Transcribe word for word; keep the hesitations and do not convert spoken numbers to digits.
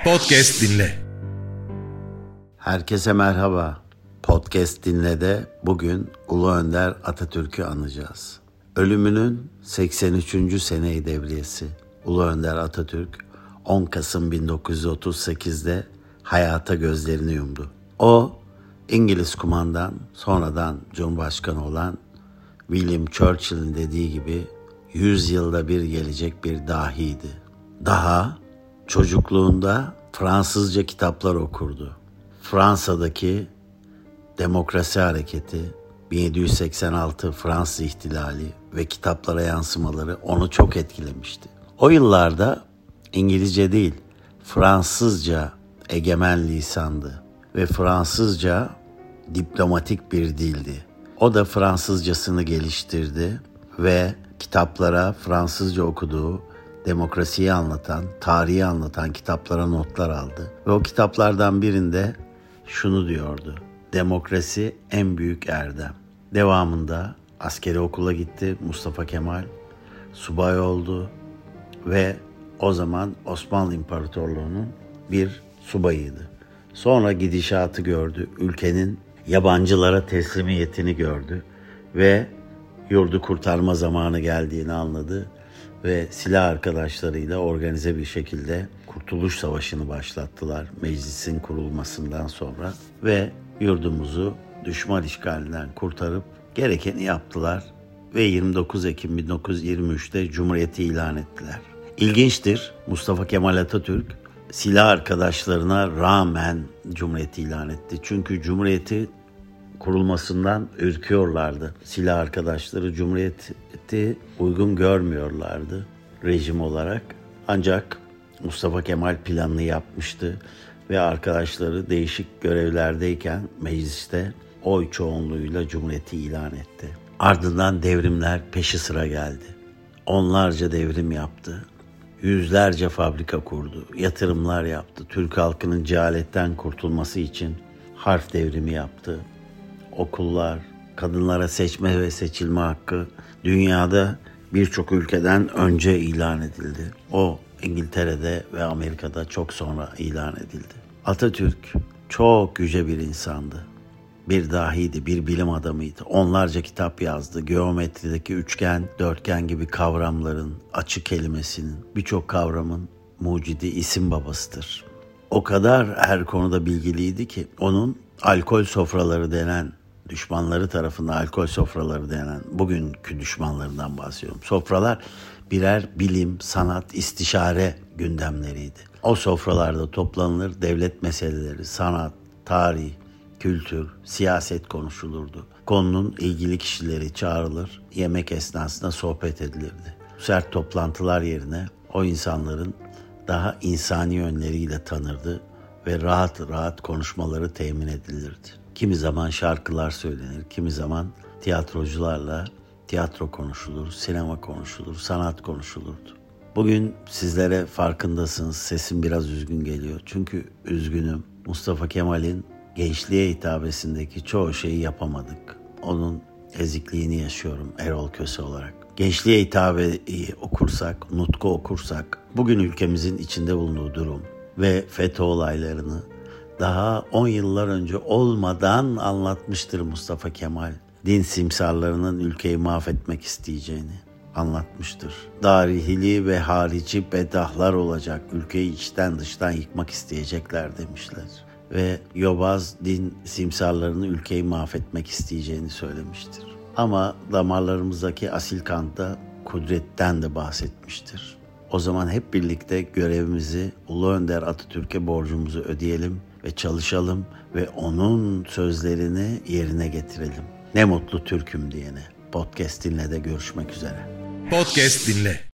Podcast dinle. Herkese merhaba. Podcast dinle'de bugün Ulu Önder Atatürk'ü anacağız. Ölümünün seksen üçüncü seneyi devriyesi Ulu Önder Atatürk on Kasım bin dokuz yüz otuz sekizde hayata gözlerini yumdu. O İngiliz kumandan, sonradan Cumhurbaşkanı olan William Churchill'in dediği gibi yüz yılda bir gelecek bir dahiydi. Daha çocukluğunda Fransızca kitaplar okurdu. Fransa'daki demokrasi hareketi, bin yedi yüz seksen altı Fransız ihtilali ve kitaplara yansımaları onu çok etkilemişti. O yıllarda İngilizce değil, Fransızca egemen lisandı ve Fransızca diplomatik bir dildi. O da Fransızcasını geliştirdi ve kitaplara Fransızca okuduğu, demokrasiyi anlatan, tarihi anlatan kitaplara notlar aldı. Ve o kitaplardan birinde şunu diyordu: demokrasi en büyük erdem. Devamında askeri okula gitti Mustafa Kemal, subay oldu ve o zaman Osmanlı İmparatorluğu'nun bir subayıydı. Sonra gidişatı gördü, ülkenin yabancılara teslimiyetini gördü ve yurdu kurtarma zamanı geldiğini anladı ve silah arkadaşlarıyla organize bir şekilde Kurtuluş Savaşı'nı başlattılar meclisin kurulmasından sonra ve yurdumuzu düşman işgalinden kurtarıp gerekeni yaptılar ve yirmi dokuz Ekim bin dokuz yüz yirmi üçte Cumhuriyeti ilan ettiler. İlginçtir, Mustafa Kemal Atatürk silah arkadaşlarına rağmen Cumhuriyeti ilan etti. Çünkü Cumhuriyeti kurulmasından ürküyorlardı. Silah arkadaşları Cumhuriyeti uygun görmüyorlardı rejim olarak. Ancak Mustafa Kemal planını yapmıştı ve arkadaşları değişik görevlerdeyken mecliste oy çoğunluğuyla Cumhuriyeti ilan etti. Ardından devrimler peşi sıra geldi. Onlarca devrim yaptı. Yüzlerce fabrika kurdu. Yatırımlar yaptı. Türk halkının cehaletten kurtulması için harf devrimi yaptı. Okullar, kadınlara seçme ve seçilme hakkı dünyada birçok ülkeden önce ilan edildi. O İngiltere'de ve Amerika'da çok sonra ilan edildi. Atatürk çok yüce bir insandı. Bir dahiydi, bir bilim adamıydı. Onlarca kitap yazdı. Geometrideki üçgen, dörtgen gibi kavramların, açı kelimesinin, birçok kavramın mucidi, isim babasıdır. O kadar her konuda bilgiliydi ki onun alkol sofraları denen, düşmanları tarafından alkol sofraları denen, bugünkü düşmanlarından bahsediyorum. Sofralar birer bilim, sanat, istişare gündemleriydi. O sofralarda toplanılır, devlet meseleleri, sanat, tarih, kültür, siyaset konuşulurdu. Konunun ilgili kişileri çağrılır, yemek esnasında sohbet edilirdi. Sert toplantılar yerine o insanların daha insani yönleriyle tanırdı ve rahat rahat konuşmaları temin edilirdi. Kimi zaman şarkılar söylenir, kimi zaman tiyatrocularla tiyatro konuşulur, sinema konuşulur, sanat konuşulurdu. Bugün sizlere farkındasınız, sesim biraz üzgün geliyor. Çünkü üzgünüm. Mustafa Kemal'in gençliğe hitabesindeki çoğu şeyi yapamadık. Onun ezikliğini yaşıyorum Erol Köse olarak. Gençliğe hitabeyi okursak, nutku okursak, bugün ülkemizin içinde bulunduğu durum ve FETÖ olaylarını daha on yıllar önce olmadan anlatmıştır Mustafa Kemal. Din simsarlarının ülkeyi mahvetmek isteyeceğini anlatmıştır. Darihili ve harici bedahlar olacak, ülkeyi içten dıştan yıkmak isteyecekler demişler. Ve yobaz din simsarlarının ülkeyi mahvetmek isteyeceğini söylemiştir. Ama damarlarımızdaki asil kanda kudretten de bahsetmiştir. O zaman hep birlikte görevimizi Ulu Önder Atatürk'e borcumuzu ödeyelim ve çalışalım ve onun sözlerini yerine getirelim. Ne mutlu Türk'üm diyene. Podcast dinle de görüşmek üzere. Podcast dinle.